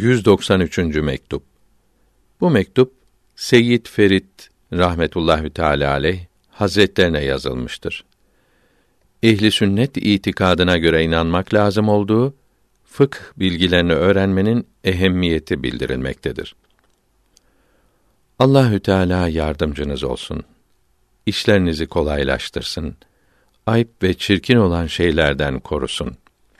193. mektup. Bu mektup Seyyid Ferit rahmetullahi teâlâ aleyh hazretlerine yazılmıştır. Ehli sünnet itikadına göre inanmak lazım olduğu fıkh bilgilerini öğrenmenin ehemmiyeti bildirilmektedir. Allahü Teala yardımcınız olsun. İşlerinizi kolaylaştırsın. Ayıp ve çirkin olan şeylerden korusun.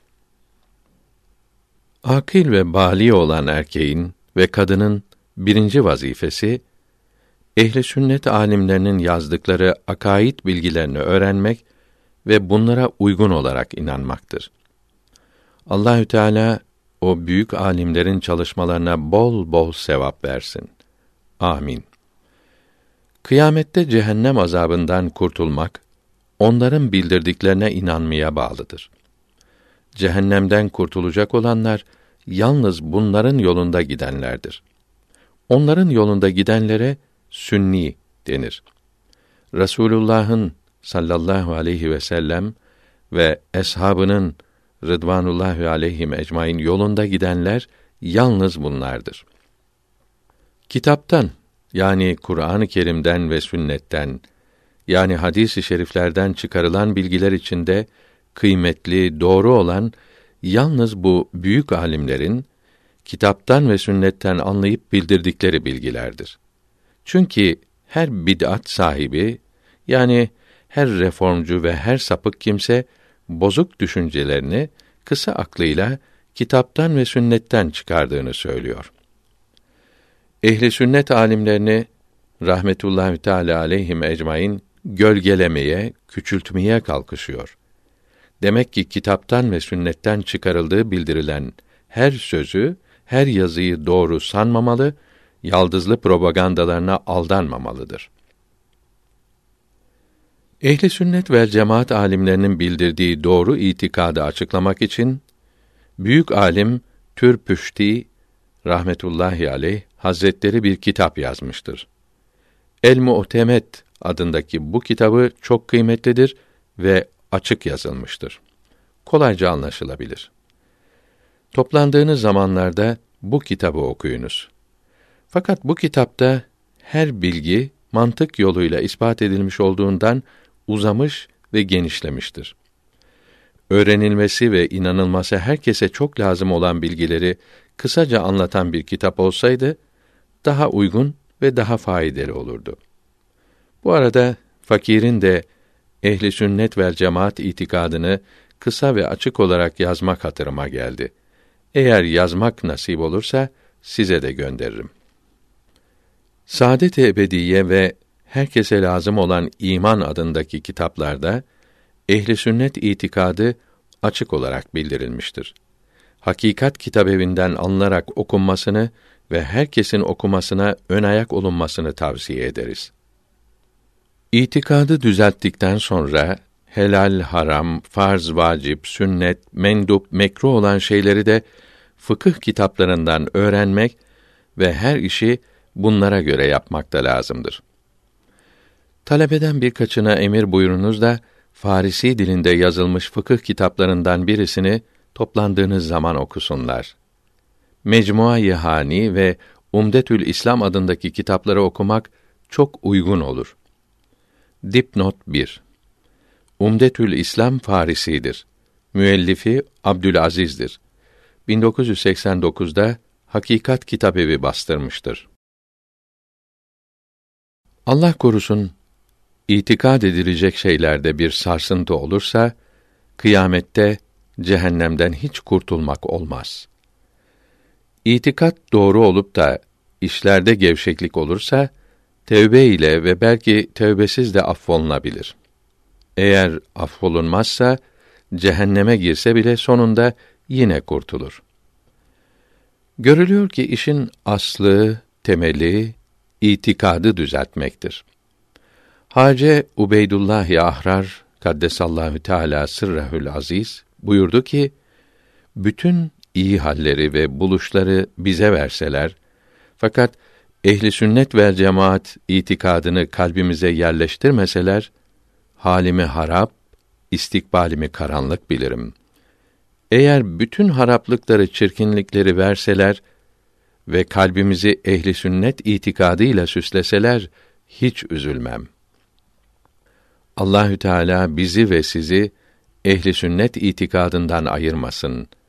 Akil ve bâli olan erkeğin ve kadının birinci vazifesi, ehli sünnet âlimlerinin yazdıkları akaid bilgilerini öğrenmek ve bunlara uygun olarak inanmaktır. Allahü Teala o büyük âlimlerin çalışmalarına bol bol sevap versin. Amin. Kıyamette cehennem azabından kurtulmak, onların bildirdiklerine inanmaya bağlıdır. Cehennemden kurtulacak olanlar, yalnız bunların yolunda gidenlerdir. Onların yolunda gidenlere sünni denir. Resulullah'ın sallallahu aleyhi ve sellem ve eshabının rıdvanullahi aleyhim ecmaîn yolunda gidenler yalnız bunlardır. Kitaptan, yani Kur'an-ı Kerim'den ve sünnetten, yani hadis-i şeriflerden çıkarılan bilgiler içinde kıymetli, doğru olan yalnız bu büyük âlimlerin kitaptan ve sünnetten anlayıp bildirdikleri bilgilerdir. Çünkü her bid'at sahibi, yani her reformcu ve her sapık kimse bozuk düşüncelerini kısa aklıyla kitaptan ve sünnetten çıkardığını söylüyor. Ehli sünnet âlimlerini rahmetullahi teâlâ aleyhim ecmaîn gölgelemeye, küçültmeye kalkışıyor. Demek ki kitaptan ve sünnetten çıkarıldığı bildirilen her sözü, her yazıyı doğru sanmamalı, yaldızlı propagandalarına aldanmamalıdır. Ehli sünnet vel cemaat âlimlerinin bildirdiği doğru itikadı açıklamak için büyük âlim Türpüşti rahmetullahi aleyh Hazretleri bir kitap yazmıştır. El-Mu'temet adındaki bu kitabı çok kıymetlidir ve açık yazılmıştır. Kolayca anlaşılabilir. Toplandığınız zamanlarda bu kitabı okuyunuz. Fakat bu kitapta her bilgi mantık yoluyla ispat edilmiş olduğundan uzamış ve genişlemiştir. Öğrenilmesi ve inanılması herkese çok lazım olan bilgileri kısaca anlatan bir kitap olsaydı daha uygun ve daha faydalı olurdu. Bu arada fakirin de ehli sünnet vel cemaat itikadını kısa ve açık olarak yazmak hatırıma geldi. Eğer nasip olursa size de gönderirim. Saadet-i Ebediye ve herkese lazım olan iman adındaki kitaplarda ehli sünnet itikadı açık olarak bildirilmiştir. Hakikat Kitabevinden alınarak okunmasını ve herkesin okumasına ön ayak olunmasını tavsiye ederiz. İtikadı düzelttikten sonra helal, haram, farz, vacip, sünnet, mendup, mekruh olan şeyleri de fıkıh kitaplarından öğrenmek ve her işi bunlara göre yapmak da lazımdır. Talebeden birkaçına emir buyurunuz da Farisi dilinde yazılmış fıkıh kitaplarından birisini toplandığınız zaman okusunlar. Mecmua-i Hani ve Umdetül İslam adındaki kitapları okumak çok uygun olur. Dipnot 1. Umdetül İslam Farisidir. Müellifi Abdülaziz'dir. 1989'da Hakikat Kitabevi bastırmıştır. Allah korusun, itikad edilecek şeylerde bir sarsıntı olursa, kıyamette cehennemden hiç kurtulmak olmaz. İtikat doğru olup da işlerde gevşeklik olursa, tevbe ile ve belki tevbesiz de affolunabilir. Eğer affolunmazsa, cehenneme girse bile sonunda yine kurtulur. Görülüyor ki işin aslı, temeli, itikadı düzeltmektir. Hacı Ubeydullah Ahrar kaddesallahu teâlâ sırrehül aziz buyurdu ki, bütün iyi halleri ve buluşları bize verseler, fakat ehli sünnet vel cemaat itikadını kalbimize yerleştirmeseler, halimi harap, istikbalimi karanlık bilirim. Eğer bütün haraplıkları, çirkinlikleri verseler, ve kalbimizi ehli sünnet itikadıyla süsleseler hiç üzülmem. Allahü Teala bizi ve sizi ehli sünnet itikadından ayırmasın.